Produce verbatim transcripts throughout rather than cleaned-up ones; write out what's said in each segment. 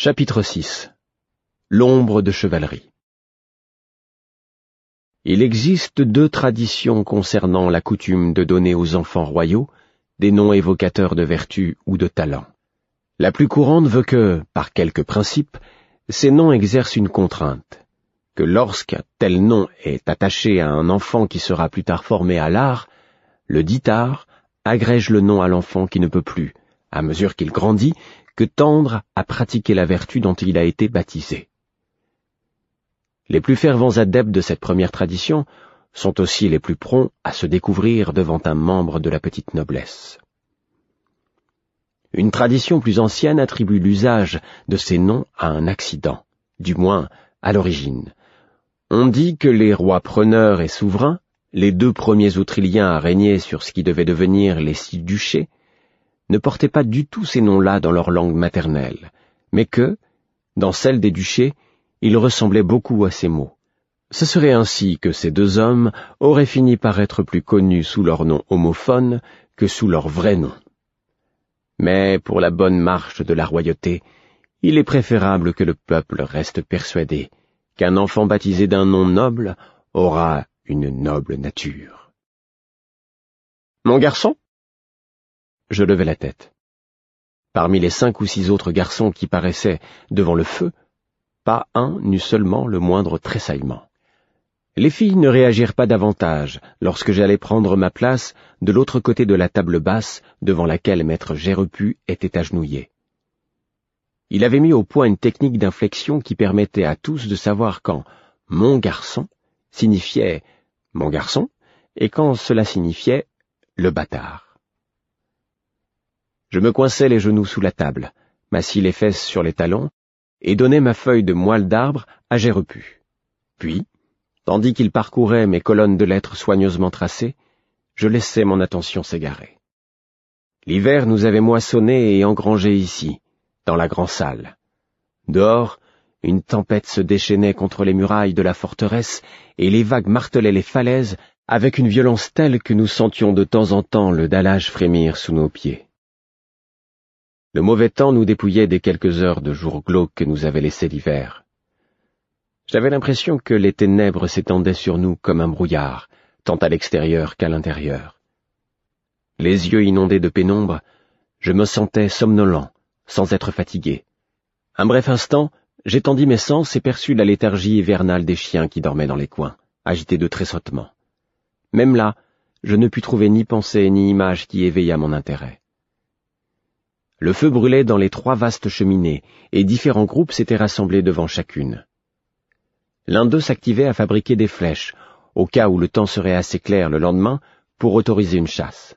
Chapitre six. L'ombre de chevalerie. Il existe deux traditions concernant la coutume de donner aux enfants royaux des noms évocateurs de vertu ou de talent. La plus courante veut que, par quelques principes, ces noms exercent une contrainte, que lorsqu'un tel nom est attaché à un enfant qui sera plus tard formé à l'art, le dit art agrège le nom à l'enfant qui ne peut plus, à mesure qu'il grandit, que tendre à pratiquer la vertu dont il a été baptisé. Les plus fervents adeptes de cette première tradition sont aussi les plus prompts à se découvrir devant un membre de la petite noblesse. Une tradition plus ancienne attribue l'usage de ces noms à un accident, du moins à l'origine. On dit que les rois preneurs et souverains, les deux premiers Autriliens à régner sur ce qui devait devenir les six duchés, ne portaient pas du tout ces noms-là dans leur langue maternelle, mais que, dans celle des duchés, ils ressemblaient beaucoup à ces mots. Ce serait ainsi que ces deux hommes auraient fini par être plus connus sous leur nom homophone que sous leur vrai nom. Mais pour la bonne marche de la royauté, il est préférable que le peuple reste persuadé qu'un enfant baptisé d'un nom noble aura une noble nature. « Mon garçon ?» Je levai la tête. Parmi les cinq ou six autres garçons qui paraissaient devant le feu, pas un n'eut seulement le moindre tressaillement. Les filles ne réagirent pas davantage lorsque j'allais prendre ma place de l'autre côté de la table basse devant laquelle maître Gérepu était agenouillé. Il avait mis au point une technique d'inflexion qui permettait à tous de savoir quand « mon garçon » signifiait « mon garçon » et quand cela signifiait « le bâtard ». Je me coinçai les genoux sous la table, m'assis les fesses sur les talons, et donnai ma feuille de moelle d'arbre à Gérepu. Puis, tandis qu'il parcourait mes colonnes de lettres soigneusement tracées, je laissai mon attention s'égarer. L'hiver nous avait moissonnés et engrangés ici, dans la grande salle. Dehors, une tempête se déchaînait contre les murailles de la forteresse, et les vagues martelaient les falaises avec une violence telle que nous sentions de temps en temps le dallage frémir sous nos pieds. Le mauvais temps nous dépouillait des quelques heures de jour glauque que nous avait laissé l'hiver. J'avais l'impression que les ténèbres s'étendaient sur nous comme un brouillard, tant à l'extérieur qu'à l'intérieur. Les yeux inondés de pénombre, je me sentais somnolent, sans être fatigué. Un bref instant, j'étendis mes sens et perçus la léthargie hivernale des chiens qui dormaient dans les coins, agités de tressautements. Même là, je ne pus trouver ni pensée ni image qui éveillât mon intérêt. Le feu brûlait dans les trois vastes cheminées, et différents groupes s'étaient rassemblés devant chacune. L'un d'eux s'activait à fabriquer des flèches, au cas où le temps serait assez clair le lendemain pour autoriser une chasse.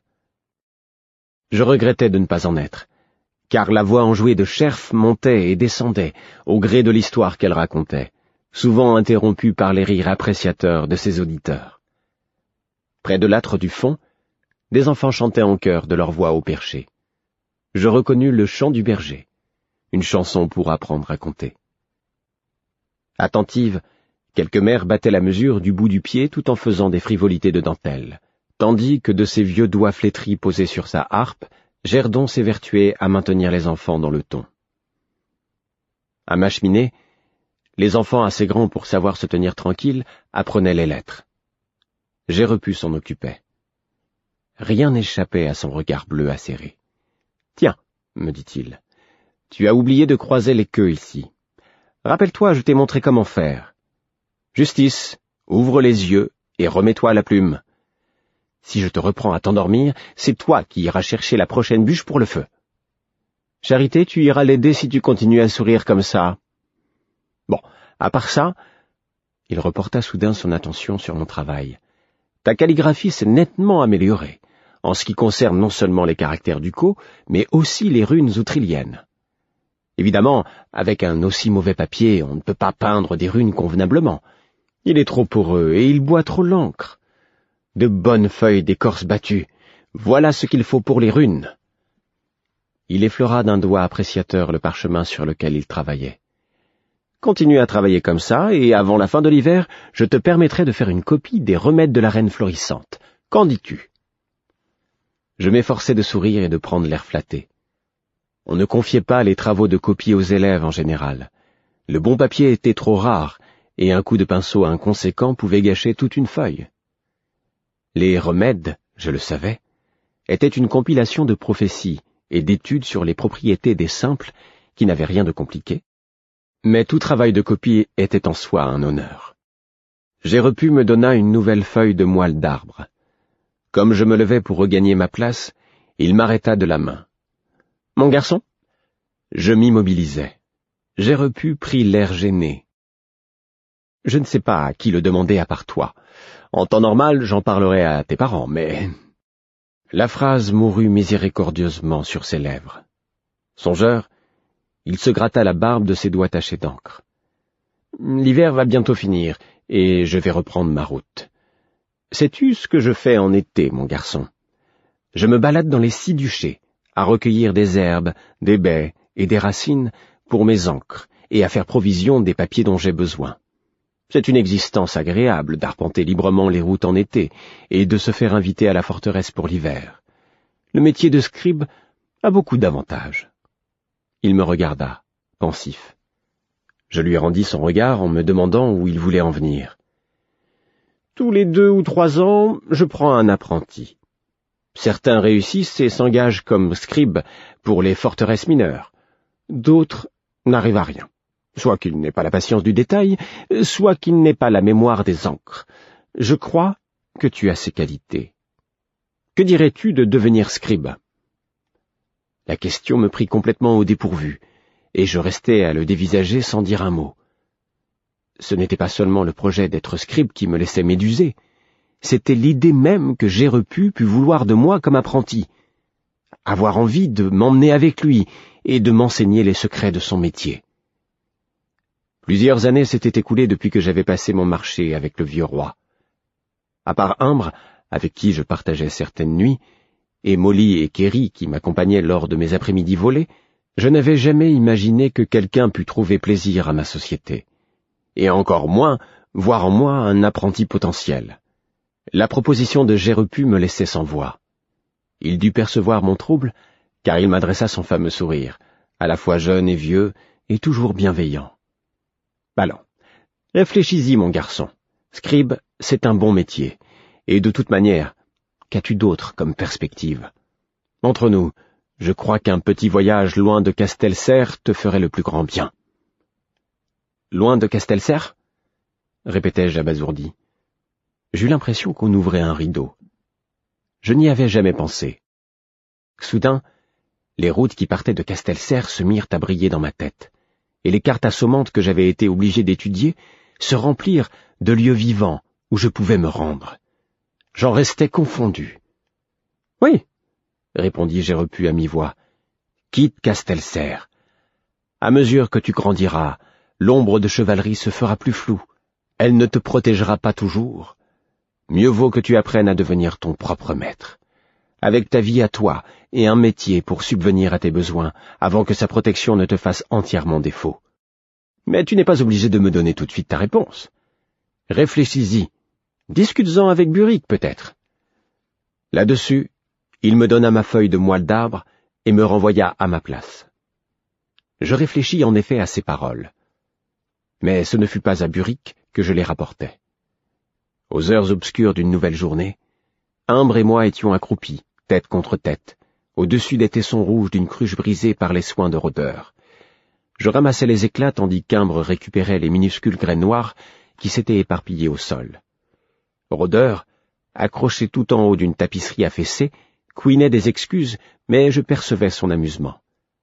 Je regrettais de ne pas en être, car la voix enjouée de Cherf montait et descendait au gré de l'histoire qu'elle racontait, souvent interrompue par les rires appréciateurs de ses auditeurs. Près de l'âtre du fond, des enfants chantaient en chœur de leur voix au perché. Je reconnus le chant du berger, une chanson pour apprendre à compter. Attentive, quelques mères battaient la mesure du bout du pied tout en faisant des frivolités de dentelle, tandis que de ses vieux doigts flétris posés sur sa harpe, Gerdon s'évertuait à maintenir les enfants dans le ton. À ma cheminée, les enfants assez grands pour savoir se tenir tranquilles apprenaient les lettres. Gérepu s'en occupait. Rien n'échappait à son regard bleu acéré. « Tiens, me dit-il, tu as oublié de croiser les queues ici. Rappelle-toi, je t'ai montré comment faire. Justice, ouvre les yeux et remets-toi à la plume. Si je te reprends à t'endormir, c'est toi qui iras chercher la prochaine bûche pour le feu. Charité, tu iras l'aider si tu continues à sourire comme ça. Bon, à part ça, il reporta soudain son attention sur mon travail. Ta calligraphie s'est nettement améliorée, en ce qui concerne non seulement les caractères ducaux, mais aussi les runes autriliennes. Évidemment, avec un aussi mauvais papier, on ne peut pas peindre des runes convenablement. Il est trop poreux et il boit trop l'encre. De bonnes feuilles d'écorce battue, voilà ce qu'il faut pour les runes. Il effleura d'un doigt appréciateur le parchemin sur lequel il travaillait. Continue à travailler comme ça, et avant la fin de l'hiver, je te permettrai de faire une copie des remèdes de la reine florissante. Qu'en dis-tu ? Je m'efforçai de sourire et de prendre l'air flatté. On ne confiait pas les travaux de copie aux élèves en général. Le bon papier était trop rare, et un coup de pinceau inconséquent pouvait gâcher toute une feuille. Les remèdes, je le savais, étaient une compilation de prophéties et d'études sur les propriétés des simples qui n'avaient rien de compliqué. Mais tout travail de copie était en soi un honneur. Gérepu me donna une nouvelle feuille de moelle d'arbre. Comme je me levais pour regagner ma place, il m'arrêta de la main. « Mon garçon ?» Je m'immobilisai. Gérepu prit l'air gêné. « Je ne sais pas à qui le demander à part toi. En temps normal, j'en parlerai à tes parents, mais... » La phrase mourut miséricordieusement sur ses lèvres. Songeur, il se gratta la barbe de ses doigts tachés d'encre. « L'hiver va bientôt finir, et je vais reprendre ma route. Sais-tu ce que je fais en été, mon garçon? Je me balade dans les six duchés, à recueillir des herbes, des baies et des racines pour mes ancres, et à faire provision des papiers dont j'ai besoin. C'est une existence agréable d'arpenter librement les routes en été, et de se faire inviter à la forteresse pour l'hiver. Le métier de scribe a beaucoup d'avantages. » Il me regarda, pensif. Je lui rendis son regard en me demandant où il voulait en venir. « Tous les deux ou trois ans, je prends un apprenti. Certains réussissent et s'engagent comme scribes pour les forteresses mineures. D'autres n'arrivent à rien, soit qu'ils n'aient pas la patience du détail, soit qu'ils n'aient pas la mémoire des encres. Je crois que tu as ces qualités. Que dirais-tu de devenir scribe ?» La question me prit complètement au dépourvu, et je restai à le dévisager sans dire un mot. Ce n'était pas seulement le projet d'être scribe qui me laissait méduser, c'était l'idée même que Gérepu pût vouloir de moi comme apprenti, avoir envie de m'emmener avec lui et de m'enseigner les secrets de son métier. Plusieurs années s'étaient écoulées depuis que j'avais passé mon marché avec le vieux roi. À part Imbre, avec qui je partageais certaines nuits, et Molly et Kerry qui m'accompagnaient lors de mes après-midi volés, je n'avais jamais imaginé que quelqu'un pût trouver plaisir à ma société, et encore moins voir en moi un apprenti potentiel. La proposition de Gérepu me laissait sans voix. Il dut percevoir mon trouble, car il m'adressa son fameux sourire, à la fois jeune et vieux, et toujours bienveillant. « Allons, réfléchis-y, mon garçon. Scribe, c'est un bon métier, et de toute manière, qu'as-tu d'autre comme perspective? Entre nous, je crois qu'un petit voyage loin de Castelserre te ferait le plus grand bien. »« Loin de Castelserre » répétai-je abasourdi. J'eus l'impression qu'on ouvrait un rideau. Je n'y avais jamais pensé. Soudain, les routes qui partaient de Castelserre se mirent à briller dans ma tête, et les cartes assommantes que j'avais été obligé d'étudier se remplirent de lieux vivants où je pouvais me rendre. J'en restais confondu. « Oui, » répondis Gérepu à mi-voix, « quitte Castelserre. À mesure que tu grandiras, l'ombre de chevalerie se fera plus floue. Elle ne te protégera pas toujours. Mieux vaut que tu apprennes à devenir ton propre maître, avec ta vie à toi et un métier pour subvenir à tes besoins, avant que sa protection ne te fasse entièrement défaut. Mais tu n'es pas obligé de me donner tout de suite ta réponse. Réfléchis-y. Discute-en avec Buric, peut-être. » Là-dessus, il me donna ma feuille de moelle d'arbre et me renvoya à ma place. Je réfléchis en effet à ces paroles. Mais ce ne fut pas à Buric que je les rapportai. Aux heures obscures d'une nouvelle journée, Imbre et moi étions accroupis, tête contre tête, au-dessus des tessons rouges d'une cruche brisée par les soins de Rôdeur. Je ramassais les éclats tandis qu'Imbre récupérait les minuscules graines noires qui s'étaient éparpillées au sol. Rôdeur, accroché tout en haut d'une tapisserie affaissée, couinait des excuses, mais je percevais son amusement.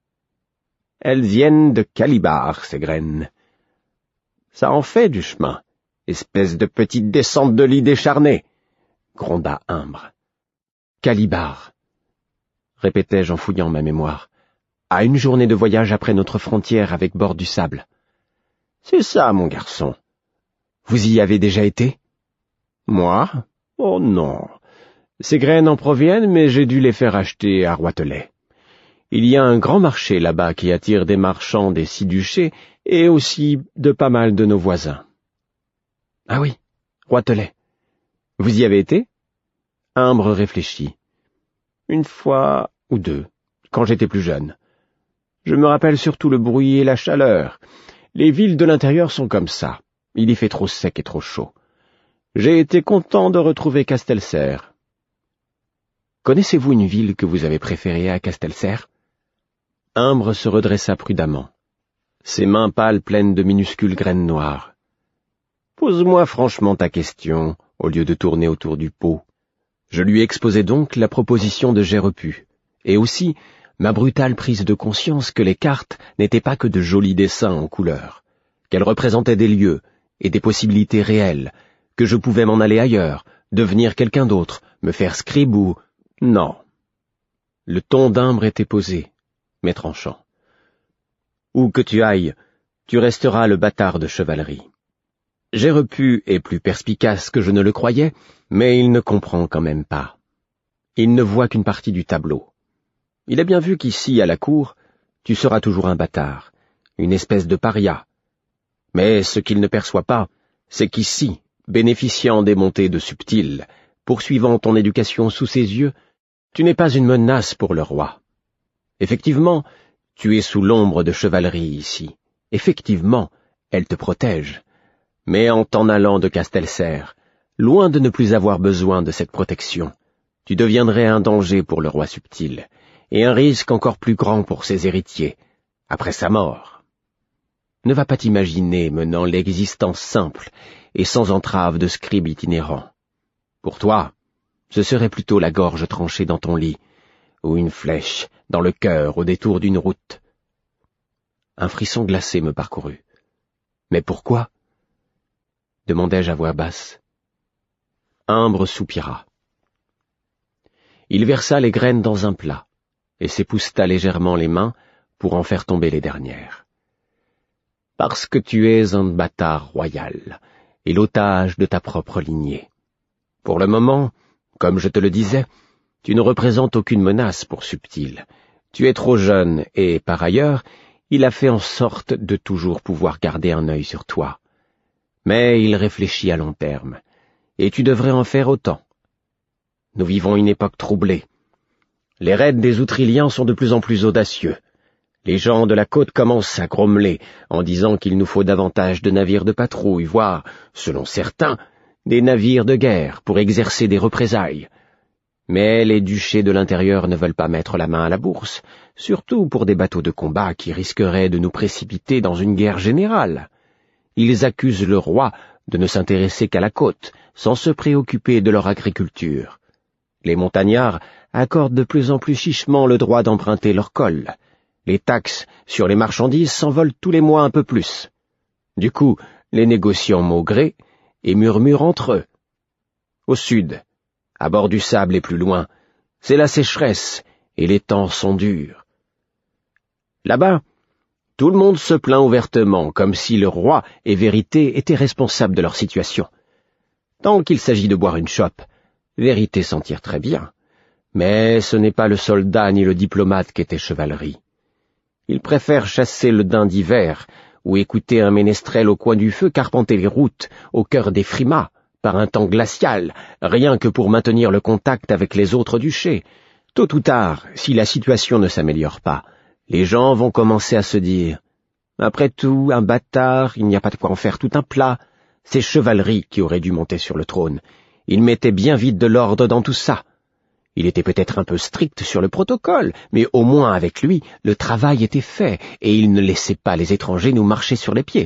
« Elles viennent de Calibar, ces graines. Ça en fait du chemin, espèce de petite descente de lit décharnée, » gronda Imbre. « Calibar, » répétai-je en fouillant ma mémoire, « à une journée de voyage après notre frontière avec bord du sable. »« C'est ça, mon garçon. »« Vous y avez déjà été ?»« Moi ? Oh non. Ces graines en proviennent, mais j'ai dû les faire acheter à Roitelet. Il y a un grand marché là-bas qui attire des marchands des six duchés et aussi de pas mal de nos voisins. »« Ah oui, Roitelet. Vous y avez été ?» Imbre réfléchit. « Une fois ou deux, quand j'étais plus jeune. Je me rappelle surtout le bruit et la chaleur. Les villes de l'intérieur sont comme ça. Il y fait trop sec et trop chaud. J'ai été content de retrouver Castelser. Connaissez-vous une ville que vous avez préférée à Castelser? Imbre se redressa prudemment, ses mains pâles pleines de minuscules graines noires. Pose-moi franchement ta question, au lieu de tourner autour du pot. Je lui exposai donc la proposition de Gérepu, et aussi ma brutale prise de conscience que les cartes n'étaient pas que de jolis dessins en couleurs, qu'elles représentaient des lieux et des possibilités réelles, que je pouvais m'en aller ailleurs, devenir quelqu'un d'autre, me faire scribe ou... Non. Le ton d'Imbre était posé, mais tranchant. Où que tu ailles, tu resteras le bâtard de chevalerie. Gérepu est plus perspicace que je ne le croyais, mais il ne comprend quand même pas. Il ne voit qu'une partie du tableau. Il a bien vu qu'ici, à la cour, tu seras toujours un bâtard, une espèce de paria. Mais ce qu'il ne perçoit pas, c'est qu'ici, bénéficiant des montées de Subtil, poursuivant ton éducation sous ses yeux, tu n'es pas une menace pour le roi. Effectivement, tu es sous l'ombre de chevalerie ici. Effectivement, elle te protège. Mais en t'en allant de Castelser, loin de ne plus avoir besoin de cette protection, tu deviendrais un danger pour le roi Subtil, et un risque encore plus grand pour ses héritiers, après sa mort. Ne va pas t'imaginer menant l'existence simple et sans entrave de scribe itinérant. Pour toi, ce serait plutôt la gorge tranchée dans ton lit, ou une flèche dans le cœur au détour d'une route. Un frisson glacé me parcourut. Mais pourquoi? Demandai-je à voix basse. Imbre soupira. Il versa les graines dans un plat, et s'épousseta légèrement les mains pour en faire tomber les dernières. Parce que tu es un bâtard royal, et l'otage de ta propre lignée. Pour le moment, comme je te le disais, tu ne représentes aucune menace pour Subtil. Tu es trop jeune, et, par ailleurs, il a fait en sorte de toujours pouvoir garder un œil sur toi. Mais il réfléchit à long terme, et tu devrais en faire autant. Nous vivons une époque troublée. Les raids des Outriliens sont de plus en plus audacieux. Les gens de la côte commencent à grommeler en disant qu'il nous faut davantage de navires de patrouille, voire, selon certains, des navires de guerre pour exercer des représailles. Mais les duchés de l'intérieur ne veulent pas mettre la main à la bourse, surtout pour des bateaux de combat qui risqueraient de nous précipiter dans une guerre générale. Ils accusent le roi de ne s'intéresser qu'à la côte, sans se préoccuper de leur agriculture. Les montagnards accordent de plus en plus chichement le droit d'emprunter leur col. Les taxes sur les marchandises s'envolent tous les mois un peu plus. Du coup, les négociants maugrés et murmurent entre eux. Au sud, à bord du sable et plus loin, c'est la sécheresse et les temps sont durs. Là-bas, tout le monde se plaint ouvertement, comme si le roi et Vérité étaient responsables de leur situation. Tant qu'il s'agit de boire une chope, Vérité s'en tire très bien. Mais ce n'est pas le soldat ni le diplomate qu'était Chevalerie. Il préfère chasser le daim d'hiver, ou écouter un ménestrel au coin du feu carpenter les routes, au cœur des frimas, par un temps glacial, rien que pour maintenir le contact avec les autres duchés. Tôt ou tard, si la situation ne s'améliore pas, les gens vont commencer à se dire « Après tout, un bâtard, il n'y a pas de quoi en faire tout un plat. C'est Chevalerie qui aurait dû monter sur le trône. Il mettait bien vite de l'ordre dans tout ça. » Il était peut-être un peu strict sur le protocole, mais au moins avec lui, le travail était fait, et il ne laissait pas les étrangers nous marcher sur les pieds.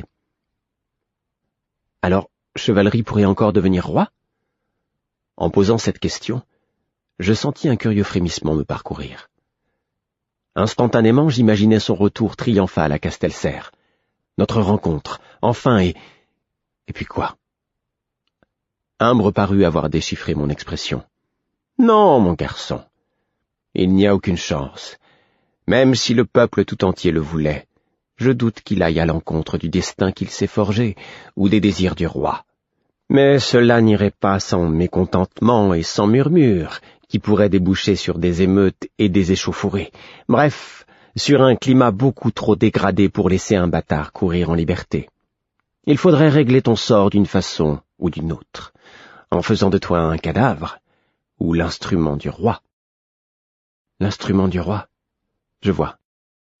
Alors, Chevalerie pourrait encore devenir roi? En posant cette question, je sentis un curieux frémissement me parcourir. Instantanément, j'imaginais son retour triomphal à Castelser. Notre rencontre, enfin, et... Et puis quoi? Imbre parut avoir déchiffré mon expression. Non, mon garçon, il n'y a aucune chance. Même si le peuple tout entier le voulait, je doute qu'il aille à l'encontre du destin qu'il s'est forgé, ou des désirs du roi. Mais cela n'irait pas sans mécontentement et sans murmures, qui pourraient déboucher sur des émeutes et des échauffourées. Bref, sur un climat beaucoup trop dégradé pour laisser un bâtard courir en liberté. Il faudrait régler ton sort d'une façon ou d'une autre, en faisant de toi un cadavre, ou l'instrument du roi. L'instrument du roi, je vois.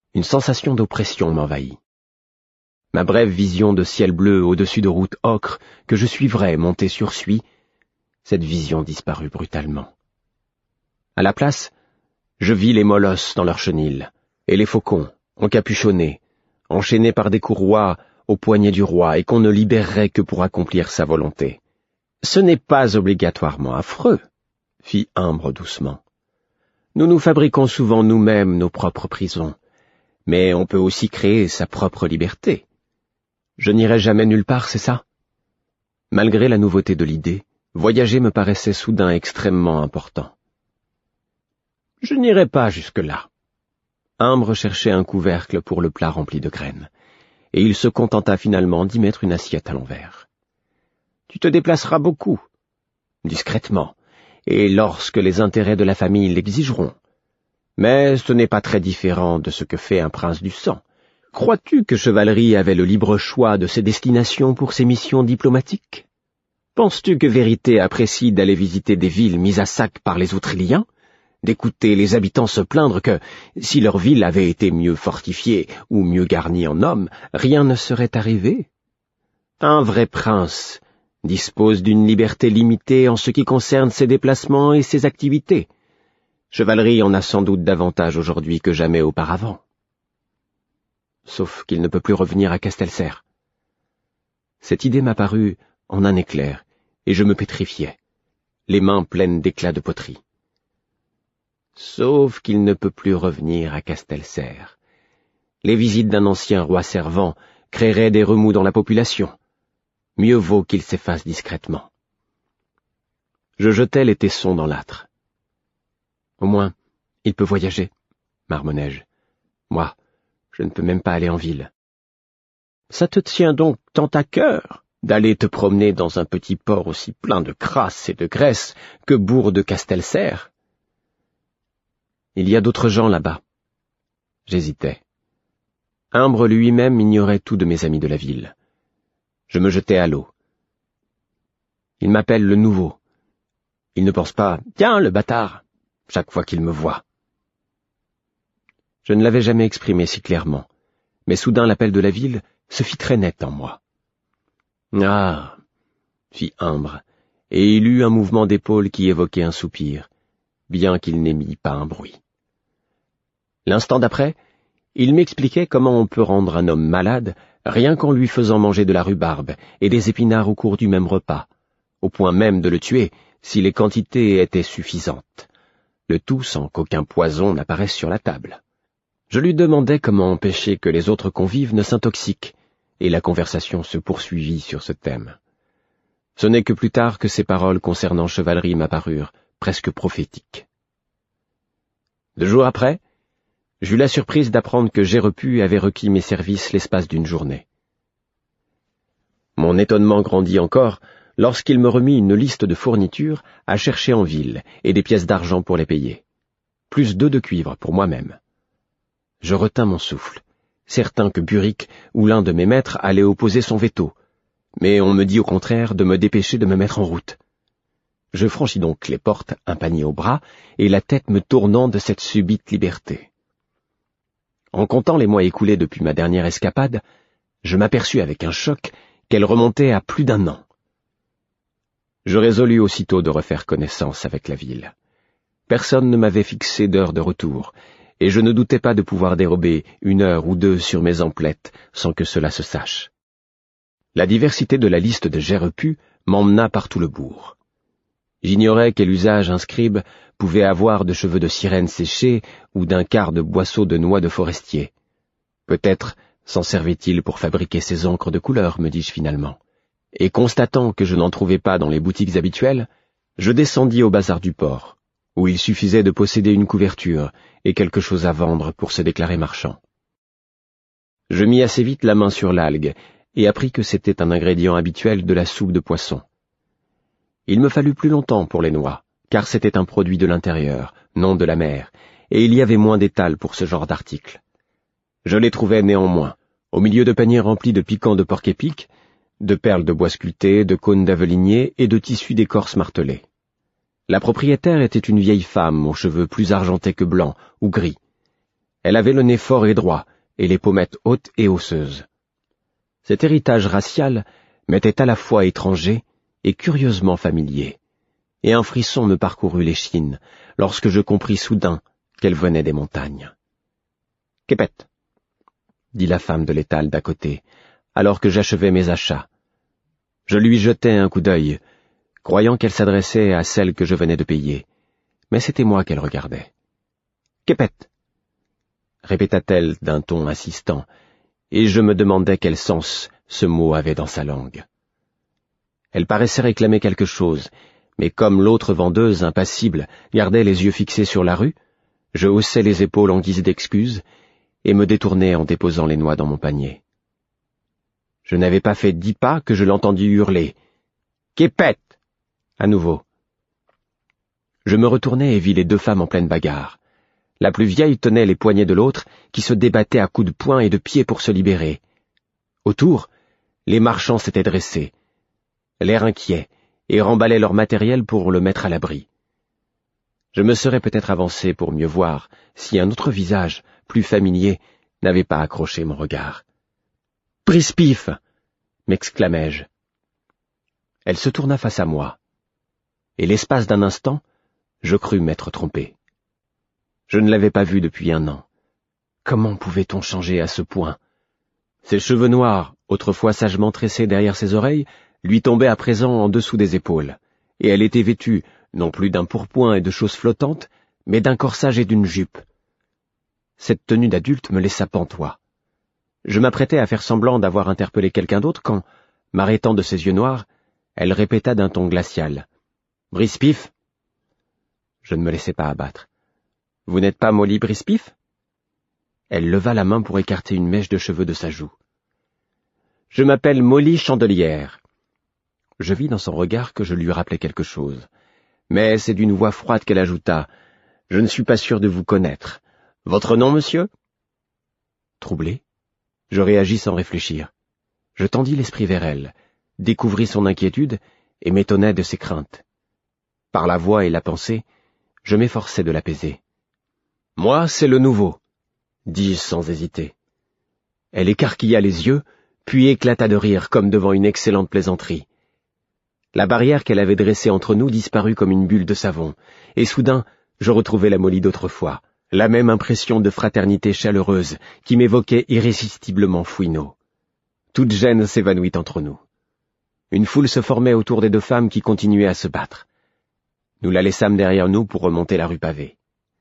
une sensation d'oppression m'envahit. Ma brève vision de ciel bleu au-dessus de routes ocre que je suivrais monter sur suie, cette vision disparut brutalement. À la place, je vis les molosses dans leur chenil, et les faucons, encapuchonnés, enchaînés par des courroies au poignet du roi et qu'on ne libérerait que pour accomplir sa volonté. « Ce n'est pas obligatoirement affreux, » fit Imbre doucement. « Nous nous fabriquons souvent nous-mêmes nos propres prisons, mais on peut aussi créer sa propre liberté. Je n'irai jamais nulle part, c'est ça ?» Malgré la nouveauté de l'idée, voyager me paraissait soudain extrêmement important. « Je n'irai pas jusque-là. » Imbre cherchait un couvercle pour le plat rempli de graines, et il se contenta finalement d'y mettre une assiette à l'envers. « Tu te déplaceras beaucoup, discrètement, et lorsque les intérêts de la famille l'exigeront. Mais ce n'est pas très différent de ce que fait un prince du sang. Crois-tu que Chevalerie avait le libre choix de ses destinations pour ses missions diplomatiques? Penses-tu que Vérité apprécie d'aller visiter des villes mises à sac par les Autriliens, d'écouter les habitants se plaindre que, si leur ville avait été mieux fortifiée ou mieux garnie en hommes, rien ne serait arrivé? Un vrai prince dispose d'une liberté limitée en ce qui concerne ses déplacements et ses activités. Chevalerie en a sans doute davantage aujourd'hui que jamais auparavant. Sauf qu'il ne peut plus revenir à Castelcer. Cette idée m'apparut en un éclair, et je me pétrifiais, les mains pleines d'éclats de poterie. Sauf qu'il ne peut plus revenir à Castelcer. Les visites d'un ancien roi servant créeraient des remous dans la population. Mieux vaut qu'il s'efface discrètement. Je jetai les tessons dans l'âtre. Au moins, il peut voyager, marmonnai-je. Moi, je ne peux même pas aller en ville. Ça te tient donc tant à cœur d'aller te promener dans un petit port aussi plein de crasse et de graisse que bourg de Castelcer? Il y a d'autres gens là-bas. J'hésitais. Imbre lui-même ignorait tout de mes amis de la ville. Je me jetai à l'eau. Il m'appelle le nouveau. Il ne pense pas « Tiens, le bâtard !» chaque fois qu'il me voit. Je ne l'avais jamais exprimé si clairement, mais soudain l'appel de la ville se fit très net en moi. « Ah !» fit Imbre, et il eut un mouvement d'épaule qui évoquait un soupir, bien qu'il n'émît pas un bruit. L'instant d'après, il m'expliquait comment on peut rendre un homme malade rien qu'en lui faisant manger de la rhubarbe et des épinards au cours du même repas, au point même de le tuer si les quantités étaient suffisantes, le tout sans qu'aucun poison n'apparaisse sur la table. Je lui demandais comment empêcher que les autres convives ne s'intoxiquent, et la conversation se poursuivit sur ce thème. Ce n'est que plus tard que ces paroles concernant Chevalerie m'apparurent presque prophétiques. Deux jours après, j'eus la surprise d'apprendre que Gérepu avait requis mes services l'espace d'une journée. Mon étonnement grandit encore lorsqu'il me remit une liste de fournitures à chercher en ville et des pièces d'argent pour les payer, plus deux de cuivre pour moi-même. Je retins mon souffle, certain que Buric ou l'un de mes maîtres allait opposer son veto, mais on me dit au contraire de me dépêcher de me mettre en route. Je franchis donc les portes, un panier au bras, et la tête me tournant de cette subite liberté. En comptant les mois écoulés depuis ma dernière escapade, je m'aperçus avec un choc qu'elle remontait à plus d'un an. Je résolus aussitôt de refaire connaissance avec la ville. Personne ne m'avait fixé d'heure de retour, et je ne doutais pas de pouvoir dérober une heure ou deux sur mes emplettes sans que cela se sache. La diversité de la liste de Gérepu m'emmena par tout le bourg. J'ignorais quel usage un scribe pouvait avoir de cheveux de sirène séchés ou d'un quart de boisseau de noix de forestier. Peut-être s'en servait-il pour fabriquer ses encres de couleur, me dis-je finalement. Et constatant que je n'en trouvais pas dans les boutiques habituelles, je descendis au bazar du port, où il suffisait de posséder une couverture et quelque chose à vendre pour se déclarer marchand. Je mis assez vite la main sur l'algue et appris que c'était un ingrédient habituel de la soupe de poisson. Il me fallut plus longtemps pour les noix, car c'était un produit de l'intérieur, non de la mer, et il y avait moins d'étal pour ce genre d'article. Je les trouvais néanmoins, au milieu de paniers remplis de piquants de porc-épic, de perles de bois sculptées, de cônes d'avelinier et de tissus d'écorce martelée. La propriétaire était une vieille femme aux cheveux plus argentés que blancs ou gris. Elle avait le nez fort et droit, et les pommettes hautes et osseuses. Cet héritage racial m'était à la fois étranger et curieusement familier, et un frisson me parcourut l'échine lorsque je compris soudain qu'elle venait des montagnes. « Képet !» dit la femme de l'étal d'à côté, alors que j'achevais mes achats. Je lui jetai un coup d'œil, croyant qu'elle s'adressait à celle que je venais de payer, mais c'était moi qu'elle regardait. « Képet !» répéta-t-elle d'un ton insistant, et je me demandais quel sens ce mot avait dans sa langue. Elle paraissait réclamer quelque chose, mais comme l'autre vendeuse, impassible, gardait les yeux fixés sur la rue, je haussai les épaules en guise d'excuse et me détournai en déposant les noix dans mon panier. Je n'avais pas fait dix pas que je l'entendis hurler « Képet !» à nouveau. Je me retournai et vis les deux femmes en pleine bagarre. La plus vieille tenait les poignets de l'autre, qui se débattait à coups de poing et de pied pour se libérer. Autour, les marchands s'étaient dressés, l'air inquiet, et remballaient leur matériel pour le mettre à l'abri. Je me serais peut-être avancé pour mieux voir si un autre visage, plus familier, n'avait pas accroché mon regard. « Prispif !» m'exclamai-je. Elle se tourna face à moi, et l'espace d'un instant, je crus m'être trompé. Je ne l'avais pas vue depuis un an. Comment pouvait-on changer à ce point? Ses cheveux noirs, autrefois sagement tressés derrière ses oreilles, lui tombaient à présent en dessous des épaules, et elle était vêtue, non plus d'un pourpoint et de choses flottantes, mais d'un corsage et d'une jupe. Cette tenue d'adulte me laissa pantois. Je m'apprêtais à faire semblant d'avoir interpellé quelqu'un d'autre quand, m'arrêtant de ses yeux noirs, elle répéta d'un ton glacial. « Brispif !» Je ne me laissai pas abattre. « Vous n'êtes pas Molly Brispif ?» Elle leva la main pour écarter une mèche de cheveux de sa joue. « Je m'appelle Molly Chandelière. » Je vis dans son regard que je lui rappelais quelque chose. Mais c'est d'une voix froide qu'elle ajouta. « Je ne suis pas sûr de vous connaître. Votre nom, monsieur ?» Troublé, je réagis sans réfléchir. Je tendis l'esprit vers elle, découvris son inquiétude et m'étonnai de ses craintes. Par la voix et la pensée, je m'efforçai de l'apaiser. « Moi, c'est le nouveau, » dis-je sans hésiter. Elle écarquilla les yeux, puis éclata de rire comme devant une excellente plaisanterie. La barrière qu'elle avait dressée entre nous disparut comme une bulle de savon, et soudain, je retrouvai la Molly d'autrefois, la même impression de fraternité chaleureuse qui m'évoquait irrésistiblement Fouineau. Toute gêne s'évanouit entre nous. Une foule se formait autour des deux femmes qui continuaient à se battre. Nous la laissâmes derrière nous pour remonter la rue pavée.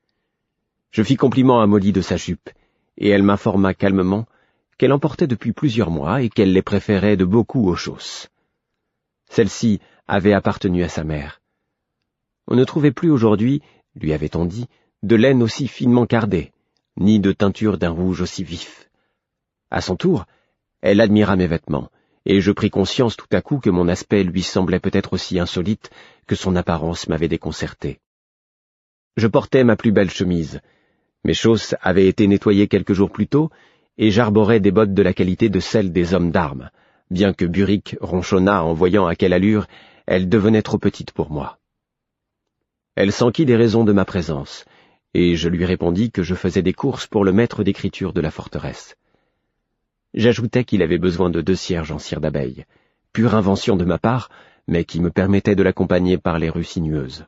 Je fis compliment à Molly de sa jupe, et elle m'informa calmement qu'elle en portait depuis plusieurs mois et qu'elle les préférait de beaucoup aux chausses. Celle-ci avait appartenu à sa mère. On ne trouvait plus aujourd'hui, lui avait-on dit, de laine aussi finement cardée, ni de teinture d'un rouge aussi vif. À son tour, elle admira mes vêtements, et je pris conscience tout à coup que mon aspect lui semblait peut-être aussi insolite que son apparence m'avait déconcerté. Je portais ma plus belle chemise. Mes chausses avaient été nettoyées quelques jours plus tôt, et j'arborais des bottes de la qualité de celles des hommes d'armes, bien que Burick ronchonna en voyant à quelle allure elle devenait trop petite pour moi. Elle s'enquit des raisons de ma présence, et je lui répondis que je faisais des courses pour le maître d'écriture de la forteresse. J'ajoutai qu'il avait besoin de deux cierges en cire d'abeille, pure invention de ma part, mais qui me permettait de l'accompagner par les rues sinueuses.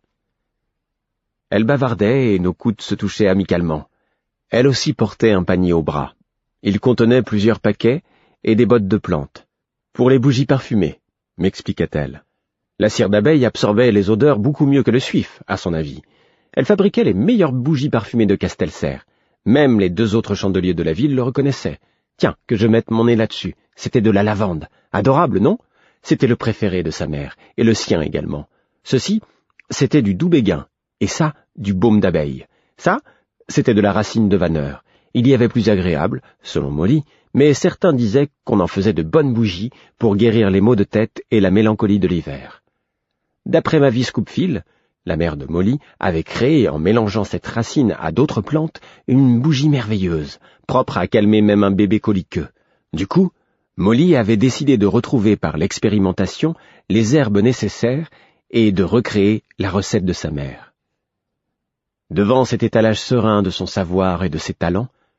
Elle bavardait et nos coudes se touchaient amicalement. Elle aussi portait un panier au bras. Il contenait plusieurs paquets et des bottes de plantes. Pour les bougies parfumées, m'expliqua-t-elle. La cire d'abeille absorbait les odeurs beaucoup mieux que le suif, à son avis. Elle fabriquait les meilleures bougies parfumées de Castelserre. Même les deux autres chandeliers de la ville le reconnaissaient. Tiens, que je mette mon nez là-dessus. C'était de la lavande. Adorable, non? C'était le préféré de sa mère, et le sien également. Ceci, c'était du doux béguin, et ça, du baume d'abeille. Ça, c'était de la racine de vanneur. Il y avait plus agréable, selon Molly, mais certains disaient qu'on en faisait de bonnes bougies pour guérir les maux de tête et la mélancolie de l'hiver. D'après ma vie Scoopfield, la mère de Molly avait créé, en mélangeant cette racine à d'autres plantes, une bougie merveilleuse, propre à calmer même un bébé coliqueux. Du coup, Molly avait décidé de retrouver par l'expérimentation les herbes nécessaires et de recréer la recette de sa mère. Devant cet étalage serein de son savoir et de ses talents,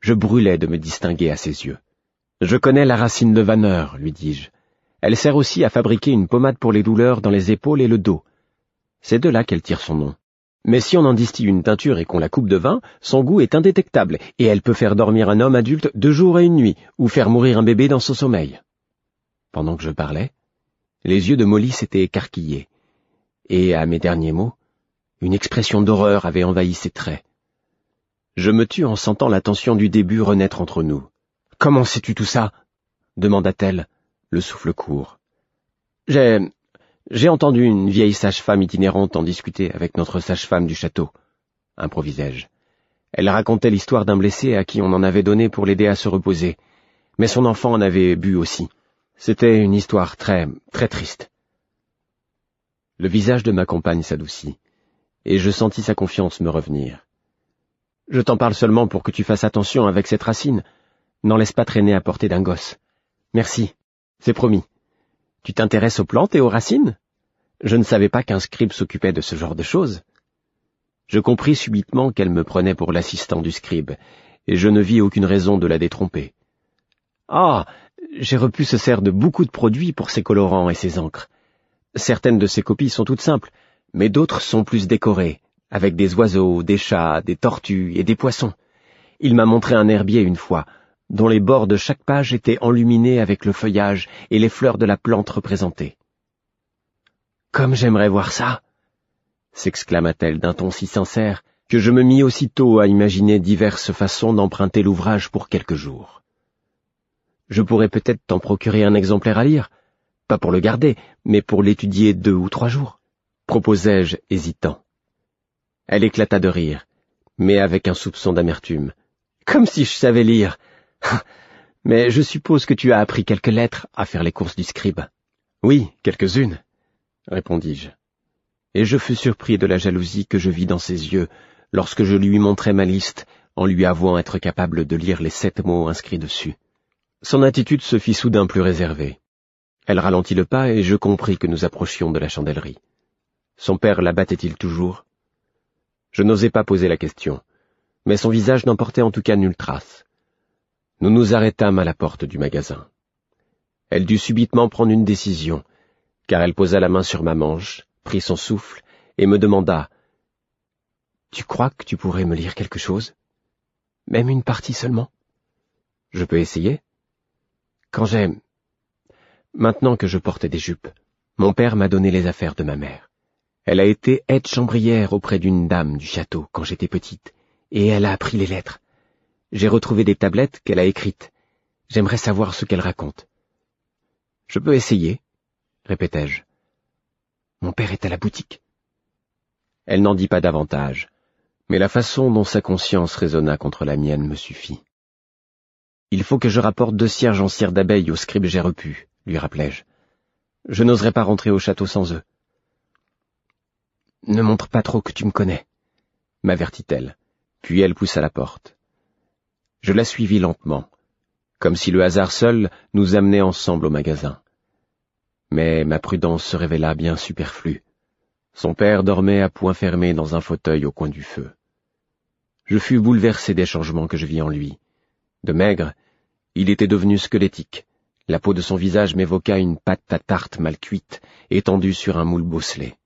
Je brûlais de me distinguer à ses yeux. « Je connais la racine de Vanneur, lui dis-je. Elle sert aussi à fabriquer une pommade pour les douleurs dans les épaules et le dos. C'est de là qu'elle tire son nom. Mais si on en distille une teinture et qu'on la coupe de vin, son goût est indétectable, et elle peut faire dormir un homme adulte deux jours et une nuit, ou faire mourir un bébé dans son sommeil. » Pendant que je parlais, les yeux de Molly s'étaient écarquillés, et à mes derniers mots, une expression d'horreur avait envahi ses traits. Je me tus en sentant la tension du début renaître entre nous. « Comment sais-tu tout ça ?» demanda-t-elle, le souffle court. « J'ai... j'ai entendu une vieille sage-femme itinérante en discuter avec notre sage-femme du château, » improvisai-je. Elle racontait l'histoire d'un blessé à qui on en avait donné pour l'aider à se reposer, mais son enfant en avait bu aussi. C'était une histoire très, très triste. Le visage de ma compagne s'adoucit, et je sentis sa confiance me revenir. « Je t'en parle seulement pour que tu fasses attention avec cette racine. N'en laisse pas traîner à portée d'un gosse. Merci, c'est promis. Tu t'intéresses aux plantes et aux racines? Je ne savais pas qu'un scribe s'occupait de ce genre de choses. » Je compris subitement qu'elle me prenait pour l'assistant du scribe, et je ne vis aucune raison de la détromper. « Ah, Gérepu se sert de beaucoup de produits pour ses colorants et ses encres. Certaines de ses copies sont toutes simples, mais d'autres sont plus décorées, avec des oiseaux, des chats, des tortues et des poissons. Il m'a montré un herbier une fois, dont les bords de chaque page étaient enluminés avec le feuillage et les fleurs de la plante représentées. « Comme j'aimerais voir ça !» s'exclama-t-elle d'un ton si sincère que je me mis aussitôt à imaginer diverses façons d'emprunter l'ouvrage pour quelques jours. « Je pourrais peut-être t'en procurer un exemplaire à lire, pas pour le garder, mais pour l'étudier deux ou trois jours, » proposai-je, hésitant. Elle éclata de rire, mais avec un soupçon d'amertume. « Comme si je savais lire. Mais je suppose que tu as appris quelques lettres à faire les courses du scribe. »« Oui, quelques-unes, » répondis-je. Et je fus surpris de la jalousie que je vis dans ses yeux lorsque je lui montrai ma liste en lui avouant être capable de lire les sept mots inscrits dessus. Son attitude se fit soudain plus réservée. Elle ralentit le pas et je compris que nous approchions de la chandellerie. Son père la battait-il toujours? Je n'osais pas poser la question, mais son visage n'en portait en tout cas nulle trace. Nous nous arrêtâmes à la porte du magasin. Elle dut subitement prendre une décision, car elle posa la main sur ma manche, prit son souffle et me demanda « Tu crois que tu pourrais me lire quelque chose? Même une partie seulement? Je peux essayer? Quand j'ai... Maintenant que je porte des jupes, mon père m'a donné les affaires de ma mère. Elle a été aide-chambrière auprès d'une dame du château quand j'étais petite, et elle a appris les lettres. J'ai retrouvé des tablettes qu'elle a écrites. J'aimerais savoir ce qu'elle raconte. »« Je peux essayer, » répétai-je. « Mon père est à la boutique. » Elle n'en dit pas davantage, mais la façon dont sa conscience résonna contre la mienne me suffit. « Il faut que je rapporte deux cierges en cire d'abeille au scribe Gérepu, » lui rappelai-je. « Je n'oserais pas rentrer au château sans eux. »« Ne montre pas trop que tu me connais, » m'avertit-elle, puis elle poussa la porte. Je la suivis lentement, comme si le hasard seul nous amenait ensemble au magasin. Mais ma prudence se révéla bien superflue. Son père dormait à poing fermé dans un fauteuil au coin du feu. Je fus bouleversé des changements que je vis en lui. De maigre, il était devenu squelettique. La peau de son visage m'évoqua une pâte à tarte mal cuite, étendue sur un moule bosselé.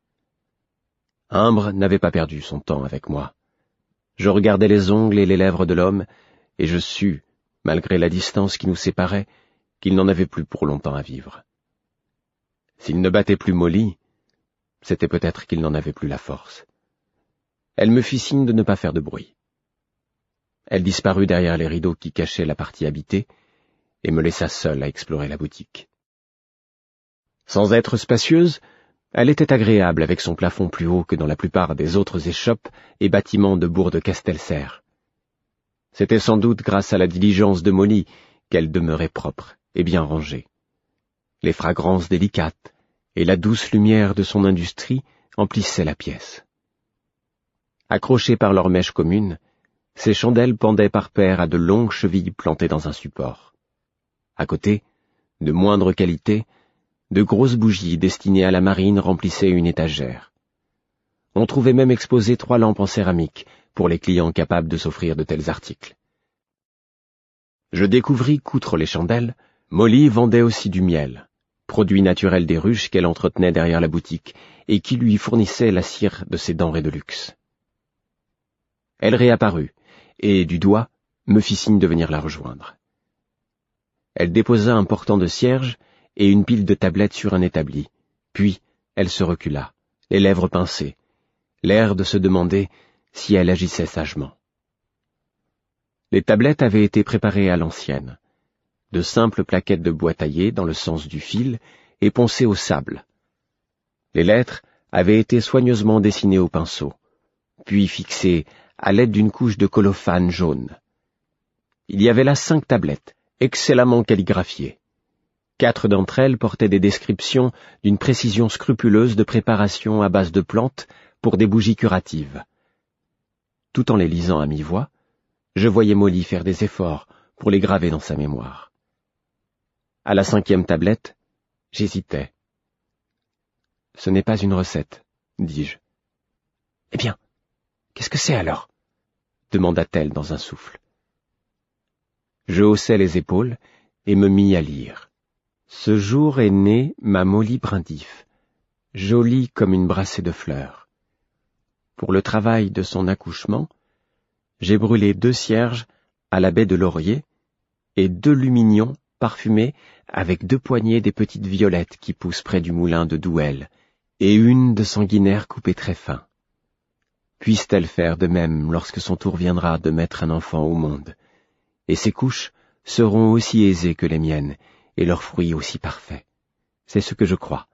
Imbre n'avait pas perdu son temps avec moi. Je regardais les ongles et les lèvres de l'homme, et je sus, malgré la distance qui nous séparait, qu'il n'en avait plus pour longtemps à vivre. S'il ne battait plus Molly, c'était peut-être qu'il n'en avait plus la force. Elle me fit signe de ne pas faire de bruit. Elle disparut derrière les rideaux qui cachaient la partie habitée, et me laissa seul à explorer la boutique. Sans être spacieuse, elle était agréable avec son plafond plus haut que dans la plupart des autres échoppes et bâtiments de bourg de Castelserre. C'était sans doute grâce à la diligence de Molly qu'elle demeurait propre et bien rangée. Les fragrances délicates et la douce lumière de son industrie emplissaient la pièce. Accrochées par leurs mèches communes, ces chandelles pendaient par paires à de longues chevilles plantées dans un support. À côté, de moindre qualité, de grosses bougies destinées à la marine remplissaient une étagère. On trouvait même exposées trois lampes en céramique pour les clients capables de s'offrir de tels articles. Je découvris qu'outre les chandelles, Molly vendait aussi du miel, produit naturel des ruches qu'elle entretenait derrière la boutique et qui lui fournissait la cire de ses denrées de luxe. Elle réapparut, et du doigt me fit signe de venir la rejoindre. Elle déposa un portant de cierges et une pile de tablettes sur un établi, puis elle se recula, les lèvres pincées, l'air de se demander si elle agissait sagement. Les tablettes avaient été préparées à l'ancienne, de simples plaquettes de bois taillées dans le sens du fil et poncées au sable. Les lettres avaient été soigneusement dessinées au pinceau, puis fixées à l'aide d'une couche de colophane jaune. Il y avait là cinq tablettes, excellemment calligraphiées. Quatre d'entre elles portaient des descriptions d'une précision scrupuleuse de préparation à base de plantes pour des bougies curatives. Tout en les lisant à mi-voix, je voyais Molly faire des efforts pour les graver dans sa mémoire. À la cinquième tablette, j'hésitais. « Ce n'est pas une recette, » dis-je. « Eh bien, qu'est-ce que c'est alors ?» demanda-t-elle dans un souffle. Je haussai les épaules et me mis à lire. Ce jour est née ma Molly Brindif, jolie comme une brassée de fleurs. Pour le travail de son accouchement, j'ai brûlé deux cierges à la baie de laurier et deux lumignons parfumés avec deux poignées des petites violettes qui poussent près du moulin de Douel et une de sanguinaire coupée très fin. Puisse-t-elle faire de même lorsque son tour viendra de mettre un enfant au monde, et ses couches seront aussi aisées que les miennes, et leurs fruits aussi parfaits. C'est ce que je crois.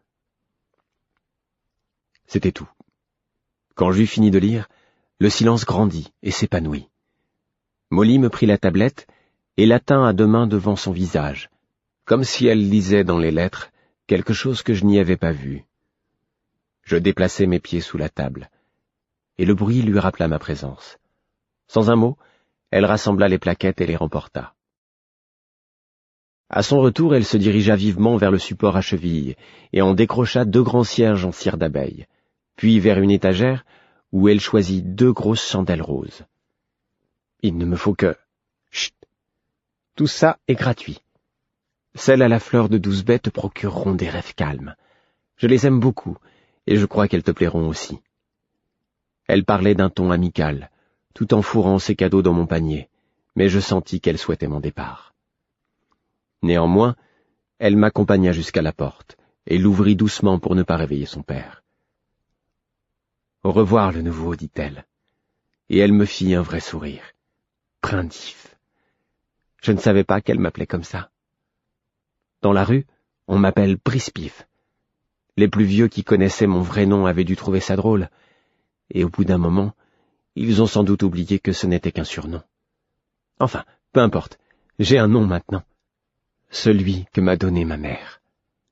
C'était tout. Quand j'eus fini de lire, le silence grandit et s'épanouit. Molly me prit la tablette et la tint à deux mains devant son visage, comme si elle lisait dans les lettres quelque chose que je n'y avais pas vu. Je déplaçai mes pieds sous la table, et le bruit lui rappela ma présence. Sans un mot, elle rassembla les plaquettes et les remporta. À son retour, elle se dirigea vivement vers le support à cheville et en décrocha deux grands cierges en cire d'abeille, puis vers une étagère où elle choisit deux grosses chandelles roses. Il ne me faut que... Chut. Tout ça est gratuit. Celles à la fleur de douze baies te procureront des rêves calmes. Je les aime beaucoup, et je crois qu'elles te plairont aussi. Elle parlait d'un ton amical, tout en fourrant ses cadeaux dans mon panier, mais je sentis qu'elle souhaitait mon départ. Néanmoins, elle m'accompagna jusqu'à la porte, et l'ouvrit doucement pour ne pas réveiller son père. « Au revoir, le nouveau, » dit-elle, et elle me fit un vrai sourire. Brindif. Je ne savais pas qu'elle m'appelait comme ça. Dans la rue, on m'appelle Brispif. Les plus vieux qui connaissaient mon vrai nom avaient dû trouver ça drôle, et au bout d'un moment, ils ont sans doute oublié que ce n'était qu'un surnom. Enfin, peu importe, j'ai un nom maintenant. Celui que m'a donné ma mère.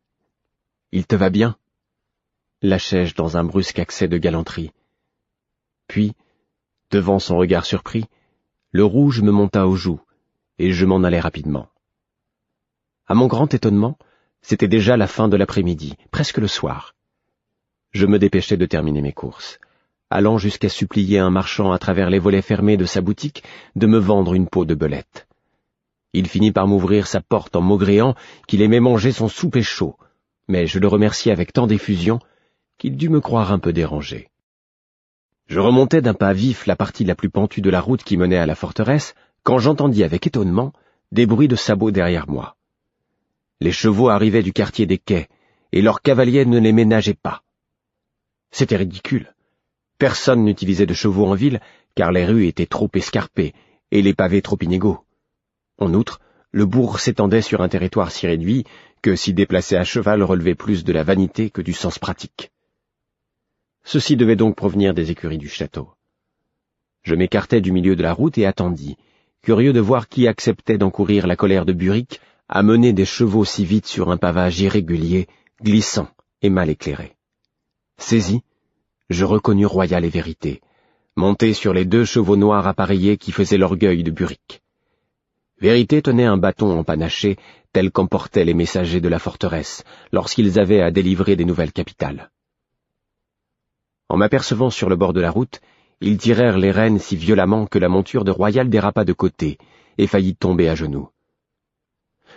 « Il te va bien ?» lâchai-je dans un brusque accès de galanterie. Puis, devant son regard surpris, le rouge me monta aux joues, et je m'en allai rapidement. À mon grand étonnement, c'était déjà la fin de l'après-midi, presque le soir. Je me dépêchai de terminer mes courses, allant jusqu'à supplier un marchand à travers les volets fermés de sa boutique de me vendre une peau de belette. Il finit par m'ouvrir sa porte en maugréant qu'il aimait manger son souper chaud, mais je le remerciai avec tant d'effusion qu'il dut me croire un peu dérangé. Je remontais d'un pas vif la partie la plus pentue de la route qui menait à la forteresse, quand j'entendis avec étonnement des bruits de sabots derrière moi. Les chevaux arrivaient du quartier des quais, et leurs cavaliers ne les ménageaient pas. C'était ridicule. Personne n'utilisait de chevaux en ville, car les rues étaient trop escarpées, et les pavés trop inégaux. En outre, le bourg s'étendait sur un territoire si réduit que s'y déplacer à cheval relevait plus de la vanité que du sens pratique. Ceci devait donc provenir des écuries du château. Je m'écartai du milieu de la route et attendis, curieux de voir qui acceptait d'encourir la colère de Buric à mener des chevaux si vite sur un pavage irrégulier, glissant et mal éclairé. Saisi, je reconnus Royal et Vérité, montés sur les deux chevaux noirs appareillés qui faisaient l'orgueil de Buric. Vérité tenait un bâton empanaché tel qu'emportaient les messagers de la forteresse lorsqu'ils avaient à délivrer des nouvelles capitales. En m'apercevant sur le bord de la route, ils tirèrent les rênes si violemment que la monture de Royal dérapa de côté et faillit tomber à genoux.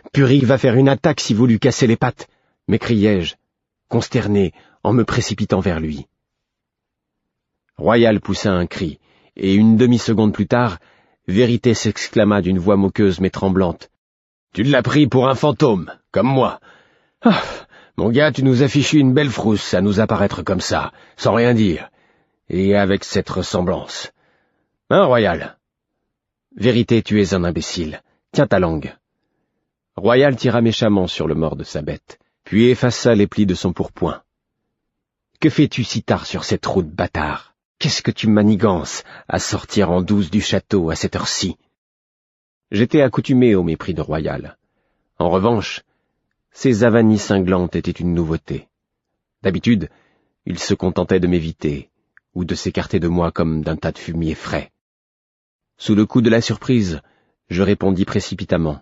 Buric va faire une attaque si vous lui cassez les pattes, m'écriai-je, consterné en me précipitant vers lui. Royal poussa un cri, et une demi-seconde plus tard, Vérité s'exclama d'une voix moqueuse mais tremblante. « Tu l'as pris pour un fantôme, comme moi. Ah, mon gars, tu nous as fichu une belle frousse à nous apparaître comme ça, sans rien dire, et avec cette ressemblance. Hein, Royal? Vérité, tu es un imbécile. Tiens ta langue. » Royal tira méchamment sur le mors de sa bête, puis effaça les plis de son pourpoint. « Que fais-tu si tard sur cette route, bâtard? Qu'est-ce que tu manigances à sortir en douce du château à cette heure-ci » J'étais accoutumé au mépris de Royal. En revanche, ses avanies cinglantes étaient une nouveauté. D'habitude, il se contentait de m'éviter, ou de s'écarter de moi comme d'un tas de fumier frais. Sous le coup de la surprise, je répondis précipitamment.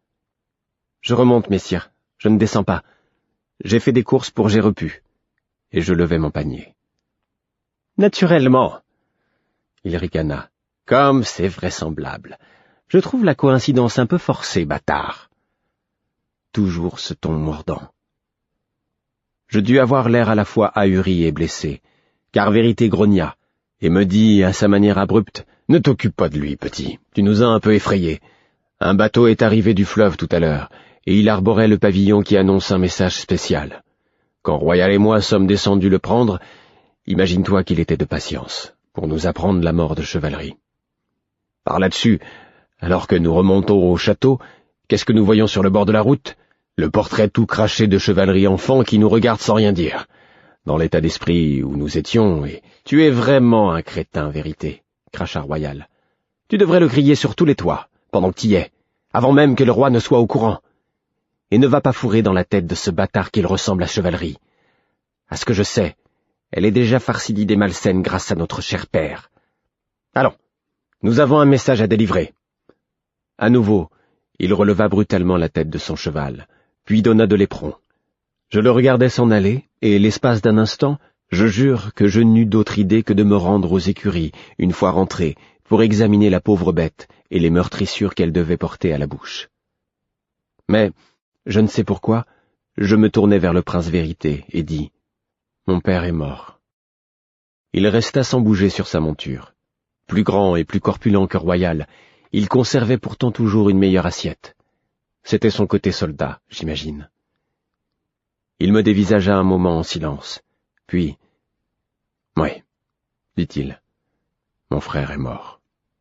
« Je remonte, messire, je ne descends pas. J'ai fait des courses pour Gérepu. » Et je levai mon panier. « Naturellement !» Il ricana. « Comme c'est vraisemblable. Je trouve la coïncidence un peu forcée, bâtard. » Toujours ce ton mordant. Je dus avoir l'air à la fois ahuri et blessé, car Vérité grogna, et me dit à sa manière abrupte, « Ne t'occupe pas de lui, petit, tu nous as un peu effrayés. Un bateau est arrivé du fleuve tout à l'heure, et il arborait le pavillon qui annonce un message spécial. Quand Royal et moi sommes descendus le prendre, imagine-toi qu'il était de patience, pour nous apprendre la mort de chevalerie. Par là-dessus, alors que nous remontons au château, qu'est-ce que nous voyons sur le bord de la route? Le portrait tout craché de chevalerie enfant qui nous regarde sans rien dire. Dans l'état d'esprit où nous étions, et tu es vraiment un crétin, Vérité, cracha Royal. Tu devrais le crier sur tous les toits, pendant que t'y es, avant même que le roi ne soit au courant. Et ne va pas fourrer dans la tête de ce bâtard qu'il ressemble à chevalerie. À ce que je sais, elle est déjà farcie d'idées malsaines grâce à notre cher père. Allons, nous avons un message à délivrer. À nouveau, il releva brutalement la tête de son cheval, puis donna de l'éperon. Je le regardais s'en aller, et l'espace d'un instant, je jure que je n'eus d'autre idée que de me rendre aux écuries, une fois rentré, pour examiner la pauvre bête et les meurtrissures qu'elle devait porter à la bouche. Mais, je ne sais pourquoi, je me tournai vers le prince Vérité et dis « Mon père est mort. » Il resta sans bouger sur sa monture. Plus grand et plus corpulent que Royal, il conservait pourtant toujours une meilleure assiette. C'était son côté soldat, j'imagine. Il me dévisagea un moment en silence, puis « Oui, dit-il, mon frère est mort. »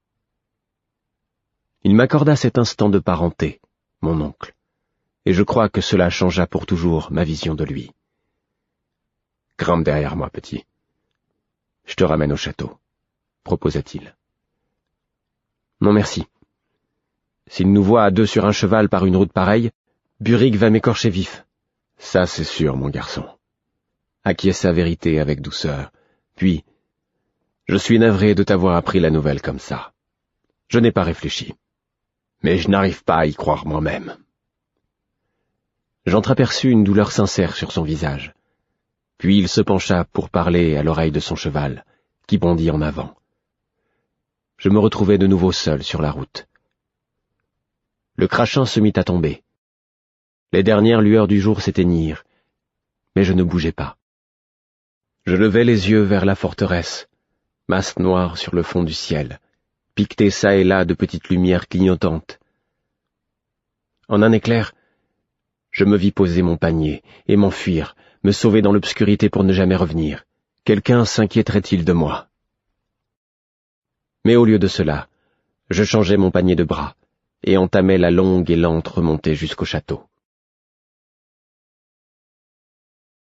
Il m'accorda cet instant de parenté, mon oncle, et je crois que cela changea pour toujours ma vision de lui. « Grimpe derrière moi, petit. Je te ramène au château, » proposa-t-il. « Non, merci. S'il nous voit à deux sur un cheval par une route pareille, Buric va m'écorcher vif. » « Ça, c'est sûr, mon garçon. » Acquiesça Vérité avec douceur. Puis, « Je suis navré de t'avoir appris la nouvelle comme ça. Je n'ai pas réfléchi. Mais je n'arrive pas à y croire moi-même. » J'entreaperçus une douleur sincère sur son visage. Puis il se pencha pour parler à l'oreille de son cheval, qui bondit en avant. Je me retrouvai de nouveau seul sur la route. Le crachin se mit à tomber. Les dernières lueurs du jour s'éteignirent, mais je ne bougeais pas. Je levai les yeux vers la forteresse, masse noire sur le fond du ciel, piquetée çà et là de petites lumières clignotantes. En un éclair, je me vis poser mon panier et m'enfuir, me sauver dans l'obscurité pour ne jamais revenir. Quelqu'un s'inquiéterait-il de moi? Mais au lieu de cela, je changeai mon panier de bras et entamai la longue et lente remontée jusqu'au château.